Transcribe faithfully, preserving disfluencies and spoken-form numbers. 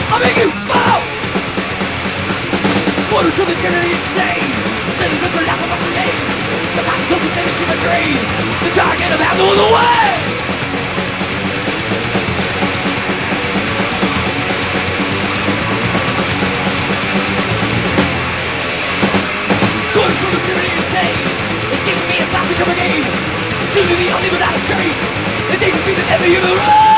I'll make you fall! Water to the tyranny insane. Sitting with the lack of a name. The past of the image of a dream. The target of out of the way. Water to the tyranny insane. It's giving me a classic of a game. Soon to be only without a trace. It takes me to every human race.